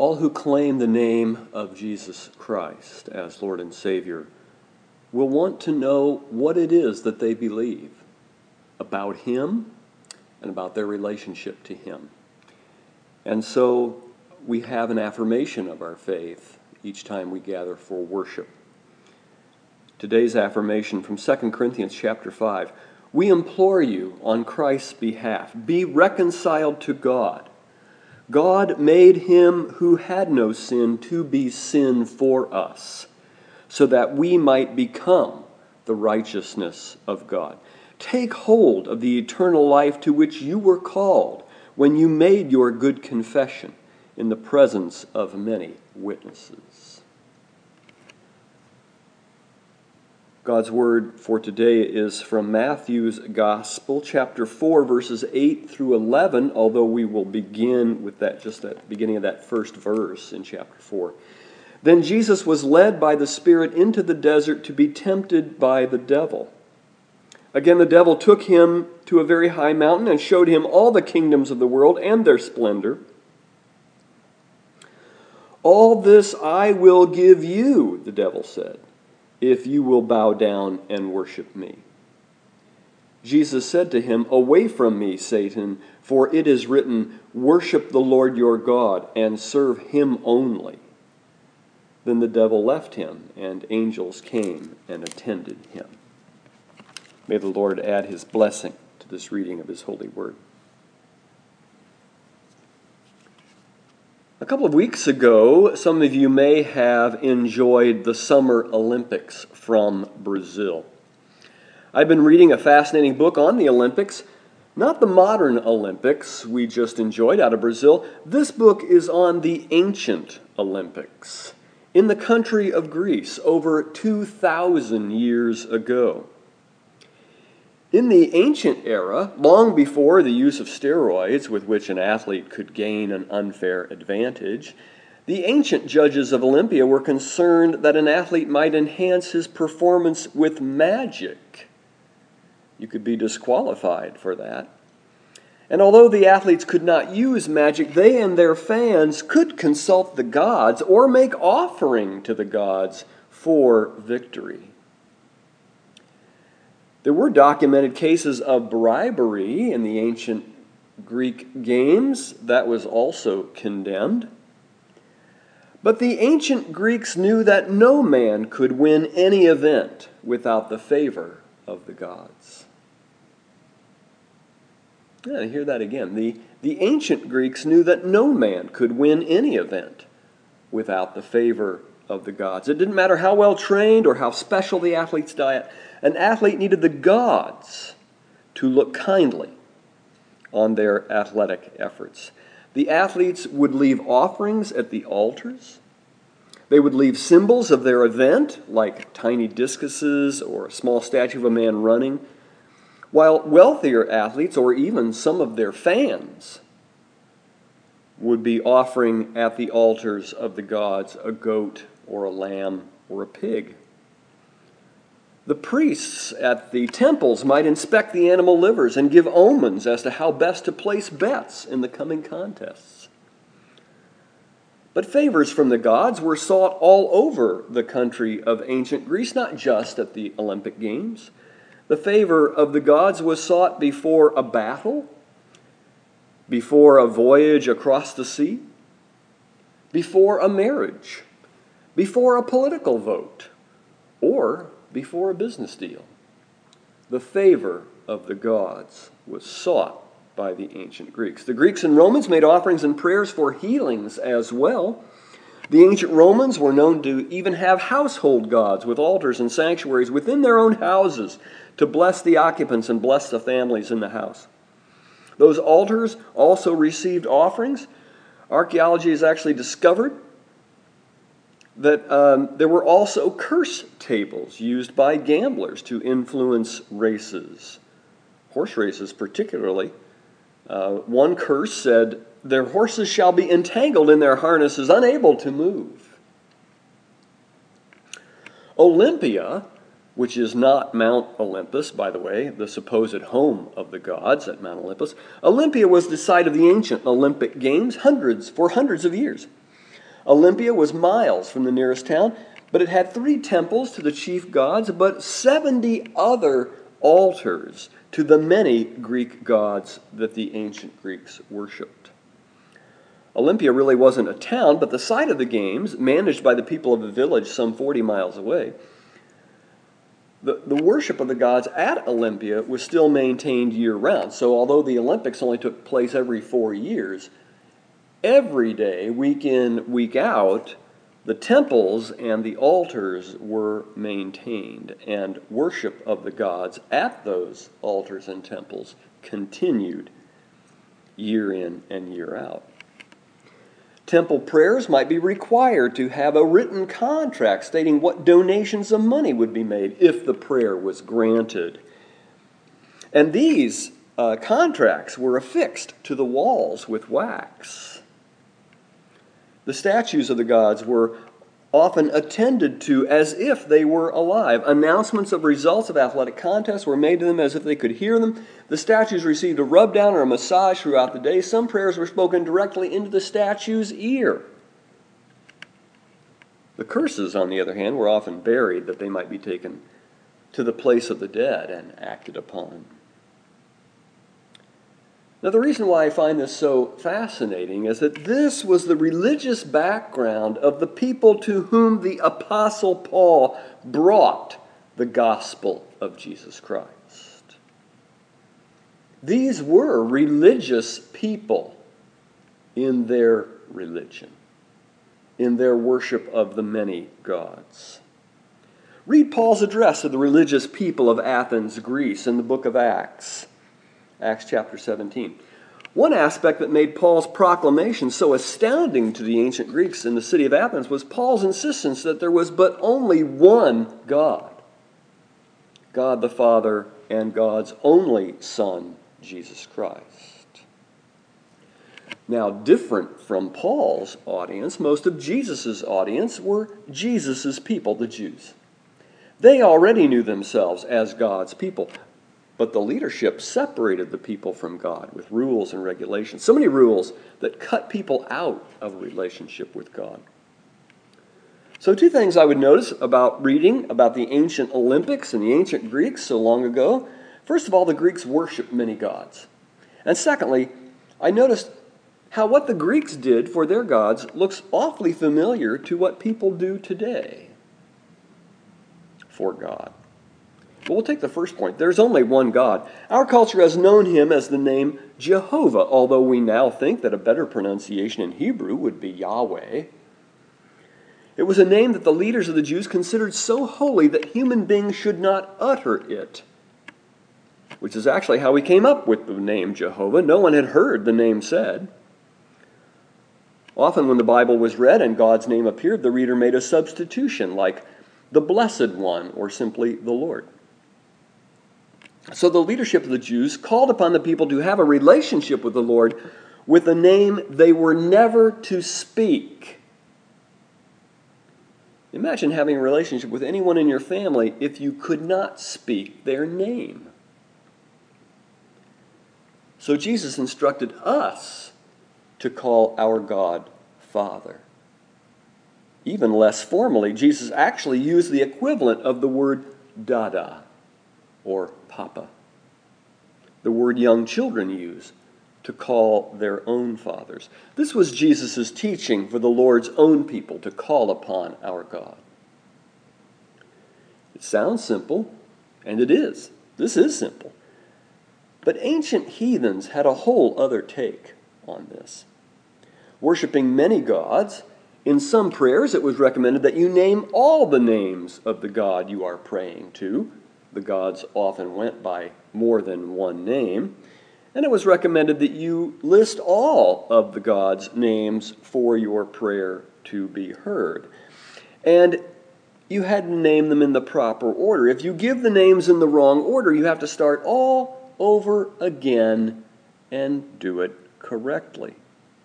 All who claim the name of Jesus Christ as Lord and Savior will want to know what it is that they believe about Him and about their relationship to Him. And so we have an affirmation of our faith each time we gather for worship. Today's affirmation from 2 Corinthians chapter 5. We implore you on Christ's behalf, be reconciled to God. God made him who had no sin to be sin for us, so that we might become the righteousness of God. Take hold of the eternal life to which you were called when you made your good confession in the presence of many witnesses. God's word for today is from Matthew's Gospel, chapter 4, verses 8 through 11, although we will begin with just that beginning of that first verse in chapter 4. Then Jesus was led by the Spirit into the desert to be tempted by the devil. Again, the devil took him to a very high mountain and showed him all the kingdoms of the world and their splendor. All this I will give you, the devil said, if you will bow down and worship me. Jesus said to him, away from me, Satan, for it is written, worship the Lord your God and serve him only. Then the devil left him, and angels came and attended him. May the Lord add his blessing to this reading of his holy word. A couple of weeks ago, some of you may have enjoyed the Summer Olympics from Brazil. I've been reading a fascinating book on the Olympics, not the modern Olympics we just enjoyed out of Brazil. This book is on the ancient Olympics in the country of Greece over 2,000 years ago. In the ancient era, long before the use of steroids with which an athlete could gain an unfair advantage, the ancient judges of Olympia were concerned that an athlete might enhance his performance with magic. You could be disqualified for that. And although the athletes could not use magic, they and their fans could consult the gods or make offering to the gods for victory. There were documented cases of bribery in the ancient Greek games. That was also condemned. But the ancient Greeks knew that no man could win any event without the favor of the gods. Yeah, hear that again. The ancient Greeks knew that no man could win any event without the favor of the gods. It didn't matter how well trained or how special the athlete's diet. An athlete needed the gods to look kindly on their athletic efforts. The athletes would leave offerings at the altars. They would leave symbols of their event, like tiny discuses or a small statue of a man running, while wealthier athletes, or even some of their fans, would be offering at the altars of the gods a goat or a lamb or a pig. The priests at the temples might inspect the animal livers and give omens as to how best to place bets in the coming contests. But favors from the gods were sought all over the country of ancient Greece, not just at the Olympic Games. The favor of the gods was sought before a battle, before a voyage across the sea, before a marriage, before a political vote, or before a business deal. The favor of the gods was sought by the ancient Greeks. The Greeks and Romans made offerings and prayers for healings as well. The ancient Romans were known to even have household gods with altars and sanctuaries within their own houses to bless the occupants and bless the families in the house. Those altars also received offerings. Archaeology has actually discovered that there were also curse tables used by gamblers to influence races, horse races particularly. One curse said, their horses shall be entangled in their harnesses, unable to move. Olympia, which is not Mount Olympus, by the way, the supposed home of the gods at Mount Olympus, Olympia was the site of the ancient Olympic Games for hundreds of years. Olympia was miles from the nearest town, but it had 3 temples to the chief gods, but 70 other altars to the many Greek gods that the ancient Greeks worshipped. Olympia really wasn't a town, but the site of the games, managed by the people of a village some 40 miles away, the worship of the gods at Olympia was still maintained year-round. So although the Olympics only took place every 4 years, every day, week in, week out, the temples and the altars were maintained, and worship of the gods at those altars and temples continued year in and year out. Temple prayers might be required to have a written contract stating what donations of money would be made if the prayer was granted. And these contracts were affixed to the walls with wax. The statues of the gods were often attended to as if they were alive. Announcements of results of athletic contests were made to them as if they could hear them. The statues received a rub-down or a massage throughout the day. Some prayers were spoken directly into the statue's ear. The curses, on the other hand, were often buried that they might be taken to the place of the dead and acted upon. Now, the reason why I find this so fascinating is that this was the religious background of the people to whom the Apostle Paul brought the gospel of Jesus Christ. These were religious people in their religion, in their worship of the many gods. Read Paul's address to the religious people of Athens, Greece, in the book of Acts. Acts chapter 17. One aspect that made Paul's proclamation so astounding to the ancient Greeks in the city of Athens was Paul's insistence that there was but only one God, God the Father and God's only Son, Jesus Christ. Now, different from Paul's audience, most of Jesus' audience were Jesus' people, the Jews. They already knew themselves as God's people. But the leadership separated the people from God with rules and regulations. So many rules that cut people out of a relationship with God. So 2 things I would notice about reading about the ancient Olympics and the ancient Greeks so long ago. First of all, the Greeks worshiped many gods. And secondly, I noticed how what the Greeks did for their gods looks awfully familiar to what people do today for God. But we'll take the first point. There's only one God. Our culture has known him as the name Jehovah, although we now think that a better pronunciation in Hebrew would be Yahweh. It was a name that the leaders of the Jews considered so holy that human beings should not utter it, which is actually how we came up with the name Jehovah. No one had heard the name said. Often when the Bible was read and God's name appeared, the reader made a substitution, like the Blessed One or simply the Lord. So the leadership of the Jews called upon the people to have a relationship with the Lord with a name they were never to speak. Imagine having a relationship with anyone in your family if you could not speak their name. So Jesus instructed us to call our God Father. Even less formally, Jesus actually used the equivalent of the word Dada, or Papa, the word young children use to call their own fathers. This was Jesus' teaching for the Lord's own people to call upon our God. It sounds simple, and it is. This is simple. But ancient heathens had a whole other take on this. Worshipping many gods, in some prayers it was recommended that you name all the names of the God you are praying to. The gods often went by more than one name. And it was recommended that you list all of the gods' names for your prayer to be heard. And you had to name them in the proper order. If you give the names in the wrong order, you have to start all over again and do it correctly.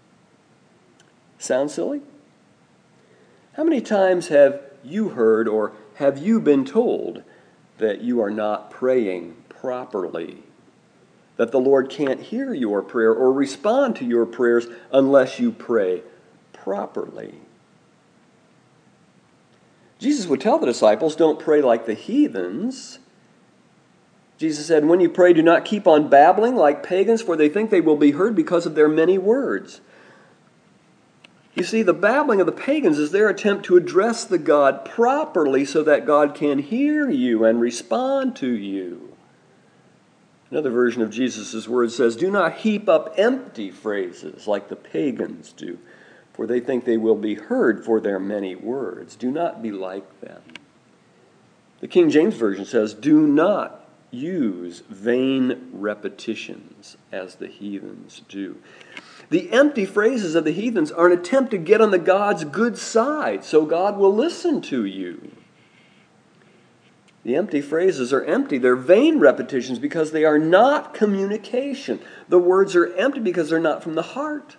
Sound silly? How many times have you heard or have you been told that you are not praying properly, that the Lord can't hear your prayer or respond to your prayers unless you pray properly? Jesus would tell the disciples, don't pray like the heathens. Jesus said, when you pray, do not keep on babbling like pagans, for they think they will be heard because of their many words. You see, the babbling of the pagans is their attempt to address the God properly so that God can hear you and respond to you. Another version of Jesus' words says, do not heap up empty phrases like the pagans do, for they think they will be heard for their many words. Do not be like them. The King James Version says, do not use vain repetitions as the heathens do. The empty phrases of the heathens are an attempt to get on the God's good side so God will listen to you. The empty phrases are empty. They're vain repetitions because they are not communication. The words are empty because they're not from the heart.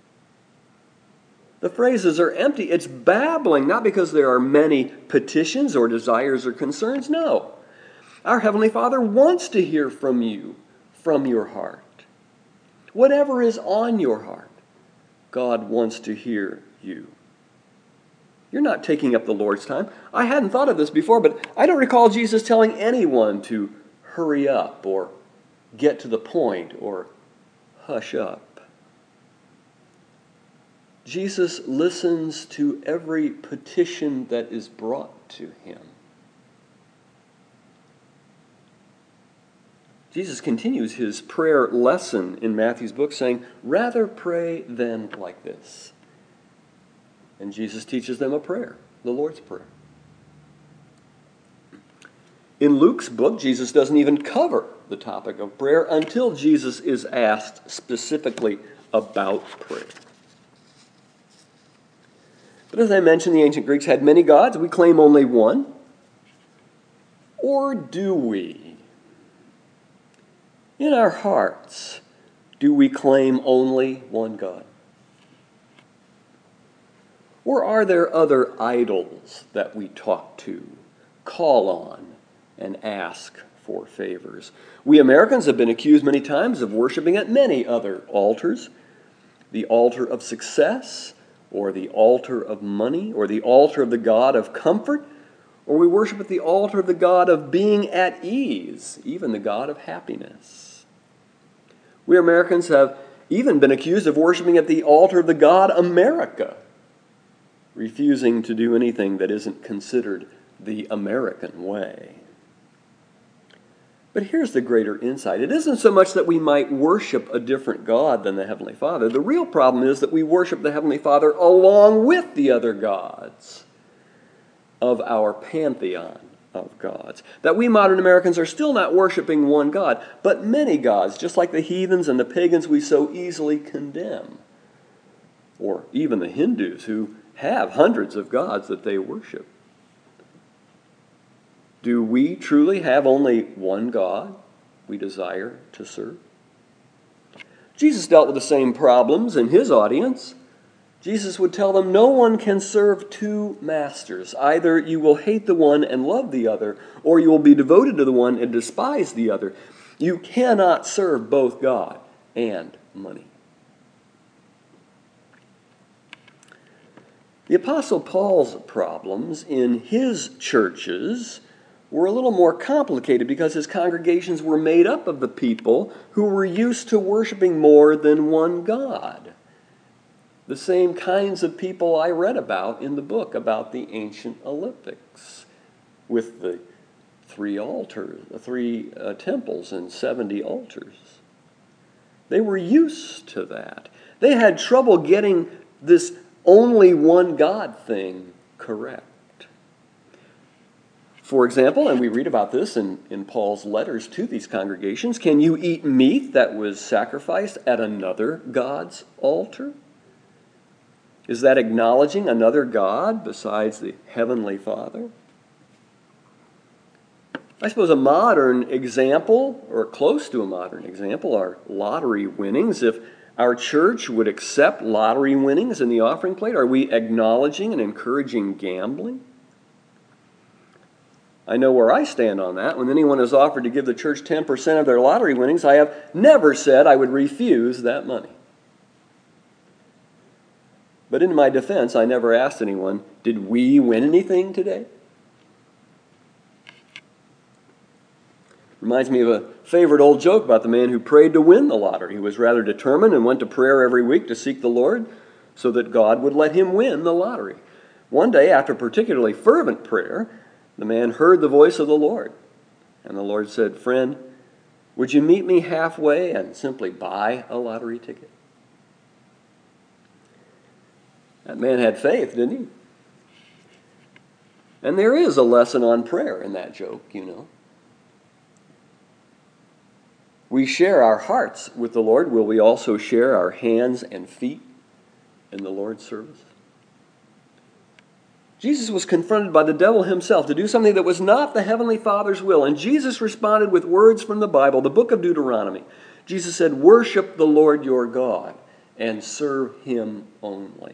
The phrases are empty. It's babbling, not because there are many petitions or desires or concerns. No. Our Heavenly Father wants to hear from you, from your heart. Whatever is on your heart, God wants to hear you. You're not taking up the Lord's time. I hadn't thought of this before, but I don't recall Jesus telling anyone to hurry up or get to the point or hush up. Jesus listens to every petition that is brought to him. Jesus continues his prayer lesson in Matthew's book saying, rather pray than like this. And Jesus teaches them a prayer, the Lord's Prayer. In Luke's book, Jesus doesn't even cover the topic of prayer until Jesus is asked specifically about prayer. But as I mentioned, the ancient Greeks had many gods. We claim only one. Or do we? In our hearts, do we claim only one God? Or are there other idols that we talk to, call on, and ask for favors? We Americans have been accused many times of worshiping at many other altars. The altar of success, or the altar of money, or the altar of the God of comfort, or we worship at the altar of the God of being at ease, even the God of happiness. We Americans have even been accused of worshiping at the altar of the God America, refusing to do anything that isn't considered the American way. But here's the greater insight. It isn't so much that we might worship a different God than the Heavenly Father. The real problem is that we worship the Heavenly Father along with the other gods of our pantheon of gods. That we modern Americans are still not worshiping one God, but many gods, just like the heathens and the pagans we so easily condemn. Or even the Hindus who have hundreds of gods that they worship. Do we truly have only one God we desire to serve? Jesus dealt with the same problems in his audience. Jesus would tell them, no one can serve two masters. Either you will hate the one and love the other, or you will be devoted to the one and despise the other. You cannot serve both God and money. The Apostle Paul's problems in his churches were a little more complicated because his congregations were made up of the people who were used to worshiping more than one God. The same kinds of people I read about in the book about the ancient Olympics, with the three temples and 70 altars. They were used to that. They had trouble getting this only one God thing correct. For example, and we read about this in Paul's letters to these congregations, can you eat meat that was sacrificed at another God's altar? Is that acknowledging another God besides the Heavenly Father? I suppose a modern example, or close to a modern example, are lottery winnings. If our church would accept lottery winnings in the offering plate, are we acknowledging and encouraging gambling? I know where I stand on that. When anyone has offered to give the church 10% of their lottery winnings, I have never said I would refuse that money. But in my defense, I never asked anyone, did we win anything today? Reminds me of a favorite old joke about the man who prayed to win the lottery. He was rather determined and went to prayer every week to seek the Lord so that God would let him win the lottery. One day, after particularly fervent prayer, the man heard the voice of the Lord. And the Lord said, "Friend, would you meet me halfway and simply buy a lottery ticket?" That man had faith, didn't he? And there is a lesson on prayer in that joke, you know. We share our hearts with the Lord. Will we also share our hands and feet in the Lord's service? Jesus was confronted by the devil himself to do something that was not the Heavenly Father's will. And Jesus responded with words from the Bible, the book of Deuteronomy. Jesus said, "Worship the Lord your God and serve him only."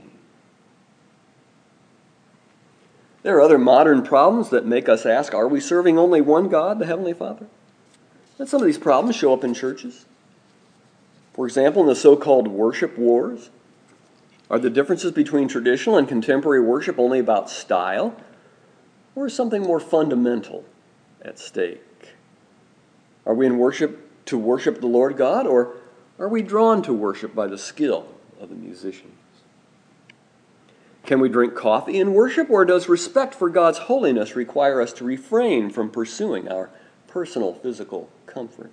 There are other modern problems that make us ask, are we serving only one God, the Heavenly Father? And some of these problems show up in churches. For example, in the so-called worship wars, are the differences between traditional and contemporary worship only about style, or is something more fundamental at stake? Are we in worship to worship the Lord God, or are we drawn to worship by the skill of the musicians? Can we drink coffee in worship, or does respect for God's holiness require us to refrain from pursuing our personal physical comfort?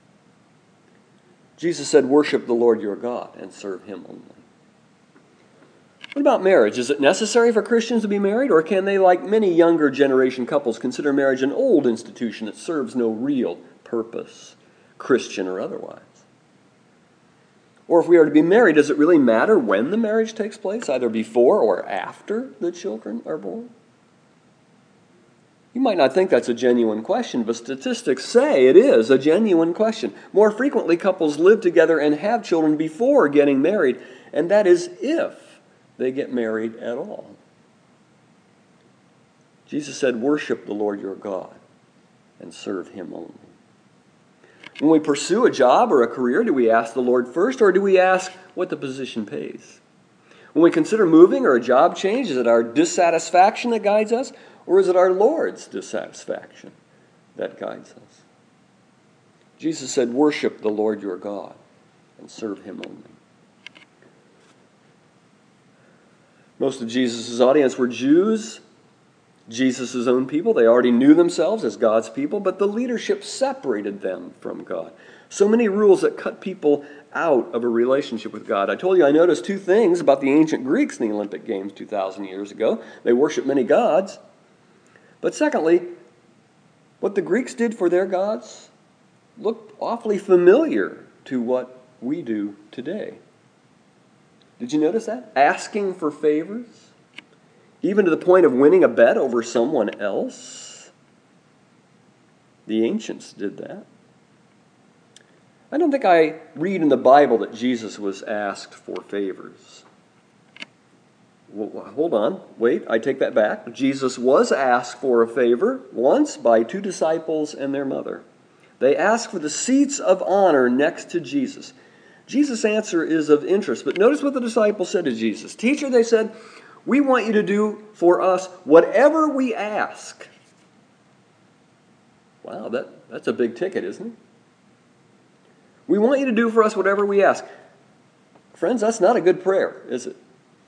Jesus said, "Worship the Lord your God and serve him only." What about marriage? Is it necessary for Christians to be married, or can they, like many younger generation couples, consider marriage an old institution that serves no real purpose, Christian or otherwise? Or if we are to be married, does it really matter when the marriage takes place, either before or after the children are born? You might not think that's a genuine question, but statistics say it is a genuine question. More frequently, couples live together and have children before getting married, and that is if they get married at all. Jesus said, "Worship the Lord your God and serve him only." When we pursue a job or a career, do we ask the Lord first, or do we ask what the position pays? When we consider moving or a job change, is it our dissatisfaction that guides us, or is it our Lord's dissatisfaction that guides us? Jesus said, "Worship the Lord your God and serve him only." Most of Jesus' audience were Jews, Jesus' own people. They already knew themselves as God's people, but the leadership separated them from God. So many rules that cut people out of a relationship with God. I told you I noticed two things about the ancient Greeks in the Olympic Games 2,000 years ago. They worshiped many gods. But secondly, what the Greeks did for their gods looked awfully familiar to what we do today. Did you notice that? Asking for favors, even to the point of winning a bet over someone else. The ancients did that. I don't think I read in the Bible that Jesus was asked for favors. Well, hold on, wait, I take that back. Jesus was asked for a favor once by two disciples and their mother. They asked for the seats of honor next to Jesus. Jesus' answer is of interest, but notice what the disciples said to Jesus. "Teacher," they said, "we want you to do for us whatever we ask." Wow, that's a big ticket, isn't it? We want you to do for us whatever we ask. Friends, that's not a good prayer, is it?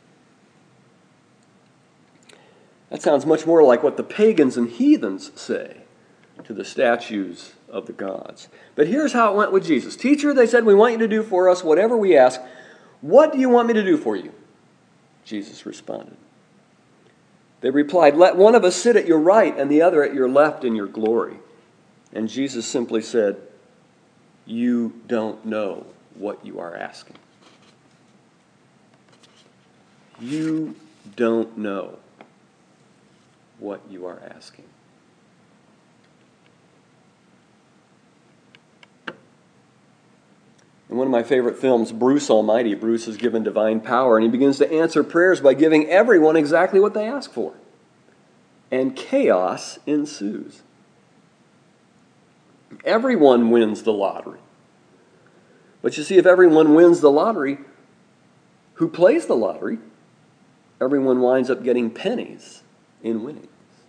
That sounds much more like what the pagans and heathens say to the statues of the gods. But here's how it went with Jesus. "Teacher," they said, "we want you to do for us whatever we ask. What do you want me to do for you?" Jesus responded. They replied, "Let one of us sit at your right and the other at your left in your glory." And Jesus simply said, "You don't know what you are asking." You don't know what you are asking. In one of my favorite films, Bruce Almighty, Bruce is given divine power, and he begins to answer prayers by giving everyone exactly what they ask for. And chaos ensues. Everyone wins the lottery. But you see, if everyone wins the lottery, who plays the lottery everyone winds up getting pennies in winnings.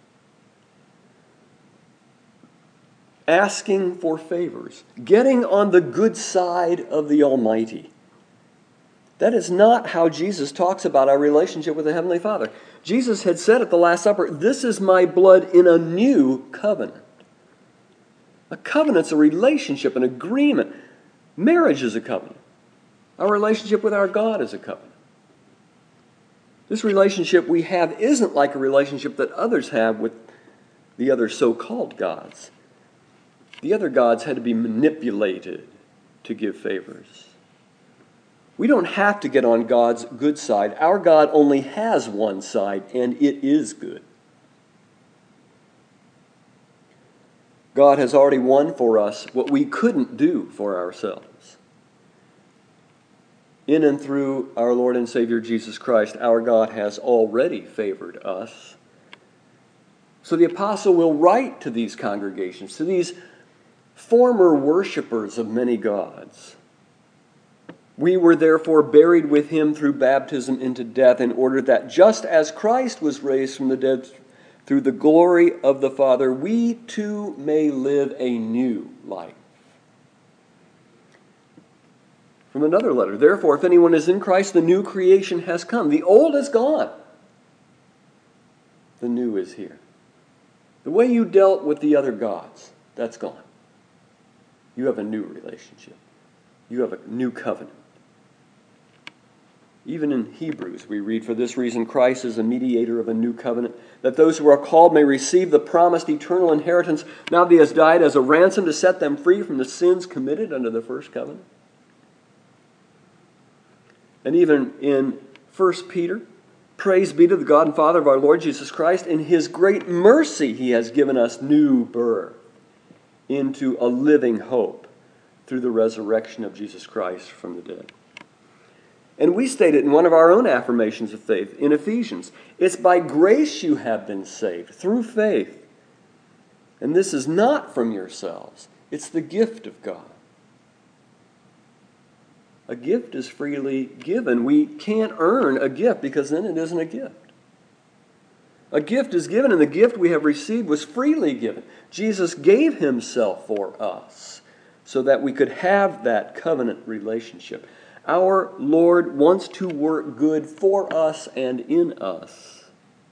Asking for favors, getting on the good side of the Almighty. That is not how Jesus talks about our relationship with the Heavenly Father. Jesus had said at the Last Supper, "This is my blood in a new covenant." A covenant's a relationship, an agreement. Marriage is a covenant. Our relationship with our God is a covenant. This relationship we have isn't like a relationship that others have with the other so-called gods. The other gods had to be manipulated to give favors. We don't have to get on God's good side. Our God only has one side, and it is good. God has already won for us what we couldn't do for ourselves. In and through our Lord and Savior Jesus Christ, our God has already favored us. So the apostle will write to these congregations, to these former worshipers of many gods. We were therefore buried with him through baptism into death, in order that just as Christ was raised from the dead through the glory of the Father, we too may live a new life. From another letter, therefore, if anyone is in Christ, the new creation has come. The old is gone. The new is here. The way you dealt with the other gods, that's gone. You have a new relationship. You have a new covenant. Even in Hebrews, we read, "For this reason Christ is a mediator of a new covenant, that those who are called may receive the promised eternal inheritance, now that he has died as a ransom to set them free from the sins committed under the first covenant." And even in 1 Peter, "Praise be to the God and Father of our Lord Jesus Christ. In his great mercy he has given us new birth into a living hope through the resurrection of Jesus Christ from the dead." And we state it in one of our own affirmations of faith in Ephesians. It's by grace you have been saved, through faith. And this is not from yourselves. It's the gift of God. A gift is freely given. We can't earn a gift because then it isn't a gift. A gift is given, and the gift we have received was freely given. Jesus gave himself for us so that we could have that covenant relationship. Our Lord wants to work good for us and in us.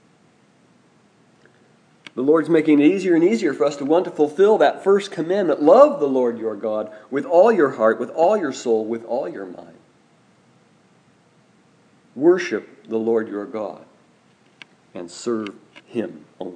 The Lord's making it easier and easier for us to want to fulfill that first commandment. Love the Lord your God with all your heart, with all your soul, with all your mind. Worship the Lord your God and serve him only.